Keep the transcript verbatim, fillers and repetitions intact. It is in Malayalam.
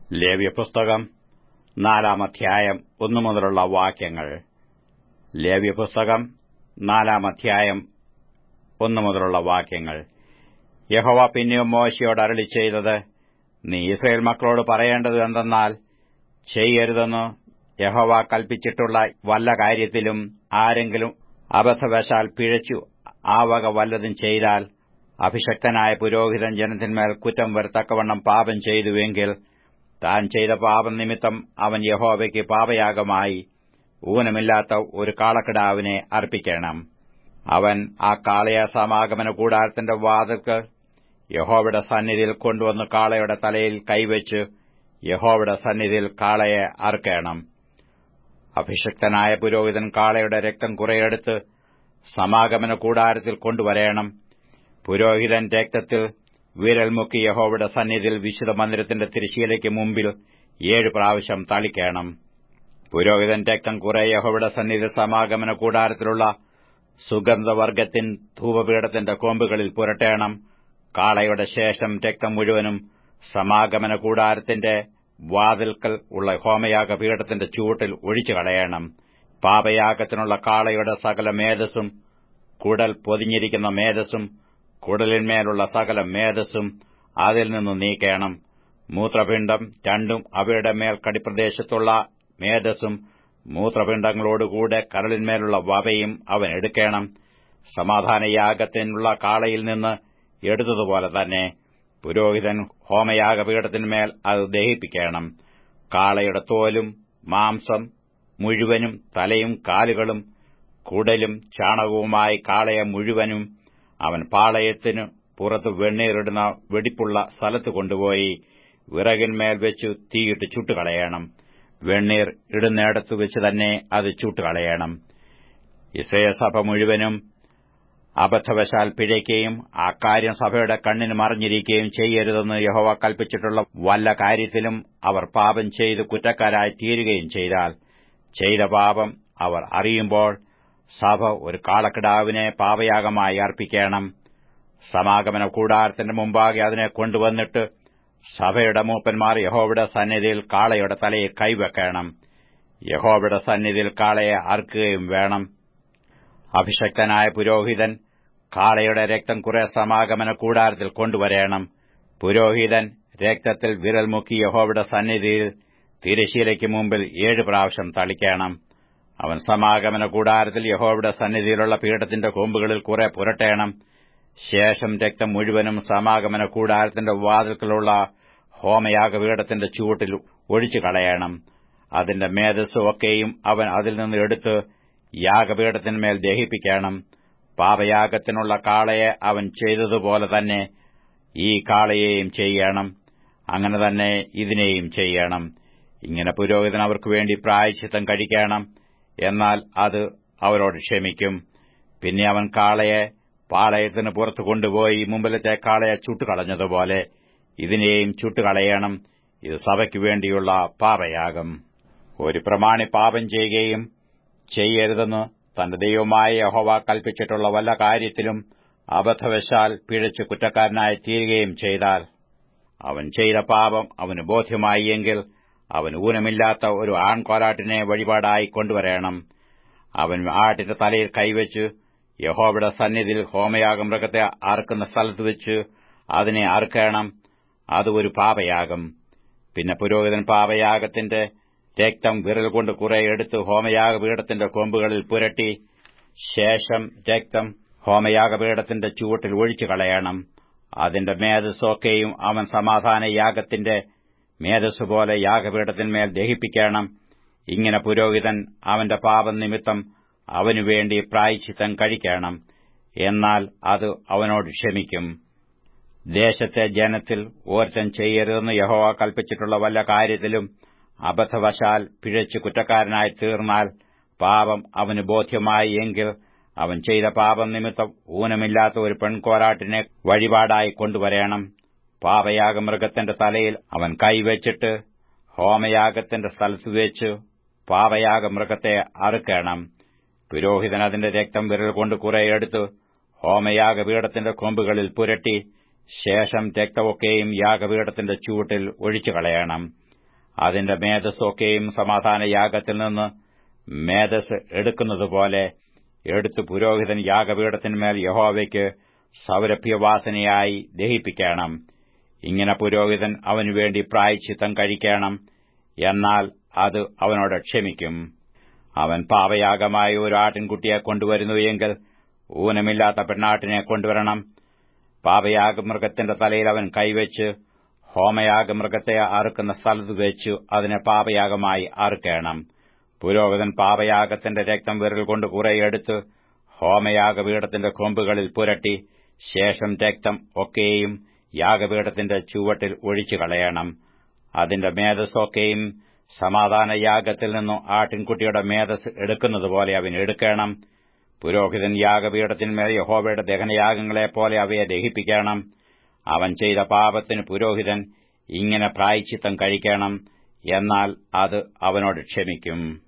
ലേവ്യപുസ്തകം നാലാം അധ്യായം ഒന്നു മുതലുള്ള വാക്യങ്ങൾ. ലേവ്യപുസ്തകം നാലാം അധ്യായം ഒന്നു മുതലുള്ള വാക്യങ്ങൾ. യഹോവ പിന്നെയും മോശെയോട് അരുളിച്ചെയ്തത്, നീ യിസ്രായേൽ മക്കളോട് പറയേണ്ടത് എന്തെന്നാൽ, ചെയ്യരുതെന്ന് യഹോവ കൽപ്പിച്ചിട്ടുള്ള വല്ല കാര്യത്തിലും ആരെങ്കിലും അബദ്ധവശാൽ പിഴച്ചു ആ വക വല്ലതും ചെയ്താൽ, അഭിഷക്തനായ പുരോഹിതൻ ജനത്തിന്മേൽ കുറ്റം വരത്തക്കവണ്ണം പാപം ചെയ്തുവെങ്കിൽ, താൻ ചെയ്ത പാപം നിമിത്തം അവൻ യഹോവയ്ക്ക് പാപയാഗമായി ഊനമില്ലാത്ത ഒരു കാളക്കിടാവിനെ അർപ്പിക്കണം. അവൻ ആ കാളയെ സമാഗമന കൂടാരത്തിന്റെ വാതിൽക്ക് യഹോവയുടെ സന്നിധിയിൽ കൊണ്ടുവന്ന് കാളയുടെ തലയിൽ കൈവച്ച് യഹോവയുടെ സന്നിധിയിൽ കാളയെ അറുക്കണം. അഭിഷിക്തനായ പുരോഹിതൻ കാളയുടെ രക്തം കുറെയെടുത്ത് സമാഗമന കൂടാരത്തിൽ കൊണ്ടുവരേണം. പുരോഹിതൻ രക്തത്തിൽ വിരൽ മുക്കി യഹോവയുടെ സന്നിധിയിൽ വിശുദ്ധ മന്ദിരത്തിന്റെ തിരശ്ശീലയ്ക്ക് മുമ്പിൽ ഏഴു പ്രാവശ്യം തളിക്കണം. പുരോഹിതൻ രക്തം കുറെ യഹോവയുടെ സന്നിധിയിൽ സമാഗമന കൂടാരത്തിലുള്ള സുഗന്ധവർഗ്ഗത്തിൻ ധൂപപീഠത്തിന്റെ കൊമ്പുകളിൽ പുരട്ടേണം. കാളയുടെ ശേഷം രക്തം മുഴുവനും സമാഗമന കൂടാരത്തിന്റെ വാതിൽക്കൽ ഉള്ള ഹോമയാഗപീഠത്തിന്റെ ചൂട്ടിൽ ഒഴിച്ചു കളയണം. പാപയാഗത്തിനുള്ള കാളയുടെ സകല മേധസ്സും, കുടൽ പൊതിഞ്ഞിരിക്കുന്ന മേധസ്സും, കുടലിന്മേലുള്ള സകല മേധസ്സും അതിൽ നിന്ന് നീക്കേണം. മൂത്രപിണ്ഡം രണ്ടും അവയുടെ മേൽ കടിപ്രദേശത്തുള്ള മേധസ്സും മൂത്രപിണ്ഡങ്ങളോടുകൂടെ കരളിന്മേലുള്ള വവയും അവൻ എടുക്കണം. സമാധാനയാഗത്തിനുള്ള കാളയിൽ നിന്ന് എടുത്തതുപോലെ തന്നെ പുരോഹിതൻ ഹോമയാഗപീഠത്തിന്മേൽ അത് ദഹിപ്പിക്കണം. കാളയുടെ തോലും മാംസം മുഴുവനും തലയും കാലുകളും കുടലും ചാണകവുമായി കാളയെ മുഴുവനും അവൻ പാളയത്തിനു പുറത്ത് വെണ്ണീറിടുന്ന വെടിപ്പുള്ള സ്ഥലത്ത് കൊണ്ടുപോയി വിറകിന്മേൽ വെച്ചു തീയിട്ട് ചുട്ടുകളയണം. വെണ്ണീർ ഇടുന്നിടത്തു വെച്ച് തന്നെ അത് ചുട്ടുകളയണം. യിസ്രായേൽ സഭ മുഴുവനും അബദ്ധവശാൽ പിഴയ്ക്കുകയും ആ കാര്യം സഭയുടെ കണ്ണിന് മറഞ്ഞിരിക്കുകയും ചെയ്യരുതെന്ന് യഹോവ കൽപ്പിച്ചിട്ടുള്ള വല്ല കാര്യത്തിലും അവർ പാപം ചെയ്ത് കുറ്റക്കാരായി തീരുകയും ചെയ്താൽ, ചെയ്ത പാപം അവർ അറിയുമ്പോൾ സഭ ഒരു കാളക്കിടാവിനെ പാപയാഗമായി അർപ്പിക്കണം. സമാഗമന കൂടാരത്തിന്റെ മുമ്പാകെ അതിനെ കൊണ്ടുവന്നിട്ട് സഭയുടെ മൂപ്പന്മാർ യഹോവയുടെ സന്നിധിയിൽ കാളയുടെ തലയിൽ കൈവെക്കണം. യഹോവയുടെ സന്നിധിയിൽ കാളയെ അറുക്കുകയും വേണം. അഭിഷക്തനായ പുരോഹിതൻ കാളയുടെ രക്തം കുറെ സമാഗമന കൂടാരത്തിൽ കൊണ്ടുവരേണം. പുരോഹിതൻ രക്തത്തിൽ വിരൽ മുക്കി യഹോവയുടെ സന്നിധിയിൽ തിരശ്ശീലയ്ക്ക് മുമ്പിൽ ഏഴു പ്രാവശ്യം തളിക്കണം. അവൻ സമാഗമന കൂടാരത്തിൽ യഹോവയുടെ സന്നിധിയിലുള്ള പീഠത്തിന്റെ കൊമ്പുകളിൽ കുറെ പുരട്ടേണം. ശേഷം രക്തം മുഴുവനും സമാഗമന കൂടാരത്തിന്റെ വാതിൽക്കലുള്ള ഹോമയാഗപീഠത്തിന്റെ ചൂട്ടിൽ ഒഴിച്ചു കളയണം. അതിന്റെ മേധസ്സ് ഒക്കെയും അവൻ അതിൽ നിന്ന് എടുത്ത് യാഗപീഠത്തിന്മേൽ ദഹിപ്പിക്കണം. പാപയാഗത്തിനുള്ള കാളയെ അവൻ ചെയ്തതുപോലെ തന്നെ ഈ കാളയെയും ചെയ്യണം. അങ്ങനെ തന്നെ ഇതിനെയും ചെയ്യണം. ഇങ്ങനെ പുരോഹിതൻ അവർക്ക് വേണ്ടി പ്രായശ്ചിത്തം കഴിക്കണം. എന്നാൽ അത് അവരോട് ക്ഷമിക്കും. പിന്നെ അവൻ കാളയെ പാളയത്തിന് പുറത്തു കൊണ്ടുപോയി മുമ്പിലത്തെ കാളയെ ചുട്ടുകളഞ്ഞതുപോലെ ഇതിനെയും ചുട്ടുകളയണം. ഇത് സഭയ്ക്കു വേണ്ടിയുള്ള പാപയാഗം. ഒരു പ്രമാണി പാപം ചെയ്യുകയും ചെയ്യരുതെന്ന് തന്റെ ദൈവമായ യഹോവ കൽപ്പിച്ചിട്ടുള്ള വല്ല കാര്യത്തിലും അബദ്ധവശാൽ പിഴച്ചു കുറ്റക്കാരനായി തീരുകയും ചെയ്താൽ, അവൻ ചെയ്ത പാപം അവന് ബോധ്യമായി എങ്കിൽ അവൻ ഊനമില്ലാത്ത ഒരു ആൺകോലാട്ടിനെ വഴിപാടായി കൊണ്ടുവരേണം. അവൻ ആട്ടിന്റെ തലയിൽ കൈവച്ച് യഹോവയുടെ സന്നിധിയിൽ ഹോമയാഗമൃഗത്തെ അറുക്കുന്ന സ്ഥലത്ത് വെച്ച് അതിനെ അറുക്കണം. അത് ഒരു പാപയാഗം. പിന്നെ പുരോഹിതൻ പാപയാഗത്തിന്റെ രക്തം വിരൽ കൊണ്ട് കുറെ എടുത്ത് ഹോമയാഗപീഠത്തിന്റെ കൊമ്പുകളിൽ പുരട്ടി ശേഷം രക്തം ഹോമയാഗപീഠത്തിന്റെ ചുവട്ടിൽ ഒഴിച്ചു കളയണം. അതിന്റെ മേധസ്സൊക്കെയും അവൻ സമാധാനയാഗത്തിന്റെ മേധസ്സുപോലെ യാഗപീഠത്തിന്മേൽ ദഹിപ്പിക്കണം. ഇങ്ങനെ പുരോഹിതൻ അവന്റെ പാപം നിമിത്തം അവനുവേണ്ടി പ്രായശ്ചിത്തം കഴിക്കണം. എന്നാൽ അത് അവനോട് ക്ഷമിക്കും. ദേശത്തെ ജനത്തിൽ ഓർത്തൻ ചെയ്യരുതെന്ന് യഹോവ കൽപ്പിച്ചിട്ടുള്ള വല്ല കാര്യത്തിലും അബദ്ധവശാൽ പിഴച്ചു കുറ്റക്കാരനായി തീർന്നാൽ, പാപം അവന് ബോധ്യമായി എങ്കിൽ അവൻ ചെയ്ത പാപം നിമിത്തം ഊനമില്ലാത്ത ഒരു പെൺകോരാട്ടിനെ വഴിപാടായി കൊണ്ടുവരേണം. പാപയാഗമൃഗത്തിന്റെ തലയിൽ അവൻ കൈവച്ചിട്ട് ഹോമയാഗത്തിന്റെ സ്ഥലത്ത് വെച്ച് പാപയാഗമൃഗത്തെ അറുക്കണം. പുരോഹിതൻ അതിന്റെ രക്തം വിരൽ കൊണ്ട് കുറെ എടുത്ത് ഹോമയാഗപീഠത്തിന്റെ കൊമ്പുകളിൽ പുരട്ടി ശേഷം രക്തമൊക്കെയും യാഗപീഠത്തിന്റെ ചൂട്ടിൽ ഒഴിച്ചു കളയണം. അതിന്റെ മേധസ്സൊക്കെയും സമാധാനയാഗത്തിൽ നിന്ന് മേധസ് എടുക്കുന്നതുപോലെ എടുത്തു പുരോഹിതൻ യാഗപീഠത്തിന്മേൽ യഹോവയ്ക്ക് സൗരഭ്യവാസനയായി ദഹിപ്പിക്കണം. ഇങ്ങനെ പുരോഹിതൻ അവനുവേണ്ടി പ്രായശ്ചിത്തം കഴിക്കണം, എന്നാൽ അത് അവനോട് ക്ഷമിക്കും. അവൻ പാപയാഗമായ ഒരു ആട്ടിൻകുട്ടിയെ കൊണ്ടുവരുന്നു എങ്കിൽ ഊനമില്ലാത്ത പെണ്ണാട്ടിനെ കൊണ്ടുവരണം. പാപയാഗമൃഗത്തിന്റെ തലയിൽ അവൻ കൈവച്ച് ഹോമയാഗമൃഗത്തെ അറുക്കുന്ന സ്ഥലത്ത് വെച്ചു അതിനെ പാപയാഗമായി അറുക്കണം. പുരോഹിതൻ പാപയാഗത്തിന്റെ രക്തം വിരൽ കൊണ്ട് കുറെ എടുത്ത് ഹോമയാഗപീഠത്തിന്റെ കൊമ്പുകളിൽ പുരട്ടി ശേഷം രക്തം ഒക്കെയും യാഗപീഠത്തിന്റെ ചുവട്ടിൽ ഒഴിച്ചു കളയണം. അതിന്റെ മേധസ്സൊക്കെയും സമാധാനയാഗത്തിൽ നിന്നു ആട്ടിൻകുട്ടിയുടെ മേധസ് എടുക്കുന്നതുപോലെ അവൻ എടുക്കണം. പുരോഹിതൻ യാഗപീഠത്തിന്മേൽ യഹോവയുടെ ദഹനയാഗങ്ങളെപ്പോലെ അവയെ ദഹിപ്പിക്കണം. അവൻ ചെയ്ത പാപത്തിന് പുരോഹിതൻ ഇങ്ങനെ പ്രായശ്ചിത്തം കഴിക്കണം, എന്നാൽ അത് അവനോട് ക്ഷമിക്കും.